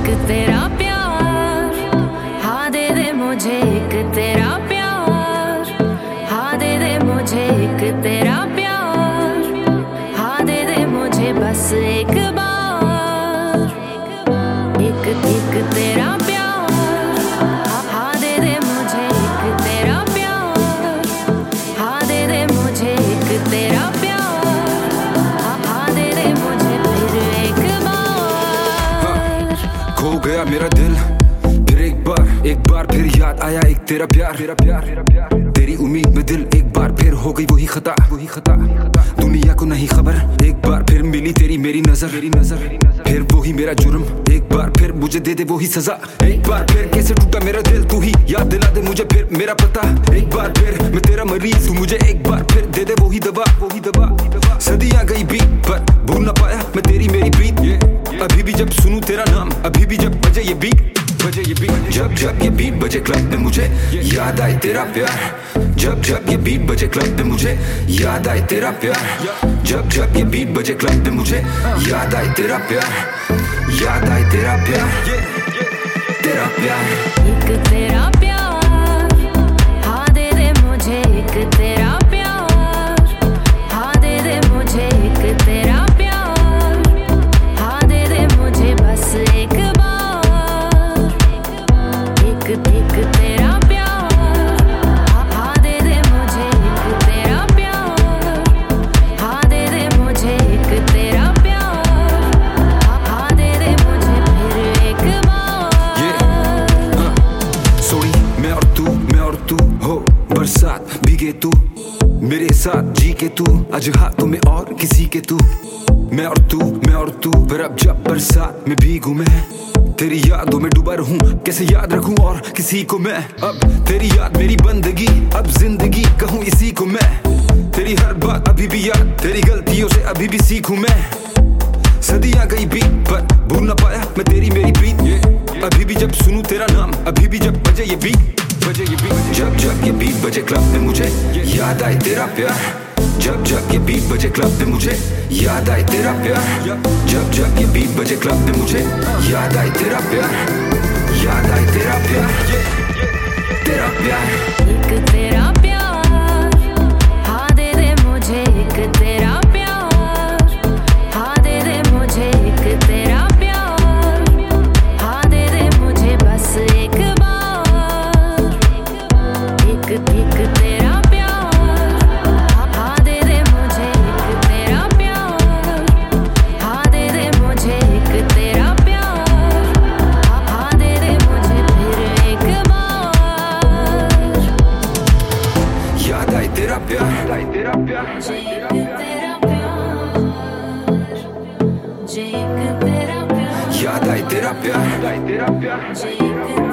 एक तेरा प्यार, हाँ दे दे मुझे एक तेरा प्यार, हाँ दे दे मुझे एक तेरा प्यार, हाँ दे दे मुझे बस एक बार, एक एक तेरा प्यार, हाँ दे दे मुझे एक तेरा प्यार, हाँ दे दे मुझे एक तेरा प्यार, हाँ दे दे मुझे फिर एक बार। खो गया मेरा दिल फिर एक बार फिर याद आया एक तेरा प्यार, तेरी उम्मीद में दिल एक बार फिर हो गई वही खता, दुनिया को नहीं खबर, एक बार फिर मिली तेरी मेरी नजर, फिर वही मेरा जुर्म, एक बार फिर मुझे दे दे वही सजा, एक बार फिर कैसे टूटा मेरा दिल तू ही याद दिला दे मुझे फिर मेरा पता, एक बार फिर मैं तेरा मरीज तू मुझे एक बार फिर दे दे वही दवा, सदियां गई बीत पर भूल ना पाया मैं तेरी मेरी प्रीत, अभी भी जब सुनूं तेरा नाम, अभी भी जब बजे ये बीट, जब जब ये बीट बजे क्लब में मुझे याद आए तेरा प्यार, जब जब ये बीट बजे क्लब में मुझे याद आए तेरा प्यार, जब जब ये बीट बजे क्लब में मुझे याद आए तेरा प्यार, याद आए तेरा प्यार, तेरा प्यार, एक तेरा प्यार, हाँ दे दे मुझे एक तेरा प्यार, हाँ दे दे मुझे एक तेरा प्यार, हाँ दे दे मुझे बस एक बार, एक एक तेरा प्यार, हाँ दे दे मुझे एक तेरा प्यार, हाँ दे दे मुझे एक तेरा प्यार, हाँ दे दे मुझे फिर एक बार। सॉरी मैं और तू हो बरसात भीगे तू मेरे साथ जी के तू, आज हाथों में और किसी के तू, मैं और तू पर अब जब बरसात में भीगू मैं तेरी यादों में डूबा रहूं, कैसे याद रखूं और किसी को मैं, अब तेरी याद मेरी बंदगी, अब जिंदगी कहूं इसी को मैं, तेरी हर बात अभी भी याद, तेरी गलतियों से अभी भी सीखूं मैं, सदियां गई बीत पर भूल ना पाया मैं तेरी मेरी प्रीत, अभी भी जब सुनूं तेरा नाम, अभी भी जब बजे ये बीट, जब जब ये बीट बजे क्लब में मुझे याद आए तेरा प्यार, जब जब ये बीट बजे क्लब में मुझे याद आए तेरा प्यार, जब जब ये बीट बजे क्लब में मुझे याद आए तेरा प्यार, याद आए तेरा प्यार, तेरा प्यार, एक तेरा प्यार, हाँ दे दे मुझे एक तेरा प्यार, हाँ दे दे मुझे एक तेरा प्यार, हाँ दे दे मुझे बस एक बार, एक एक तेरा प्यार, हाँ दे दे मुझे एक तेरा प्यार, हाँ दे दे मुझे एक तेरा प्यार, हाँ दे दे मुझे फिर एक बार। याद आए तेरा प्यार, एक तेरा प्यार, याद आए तेरा प्यार, एक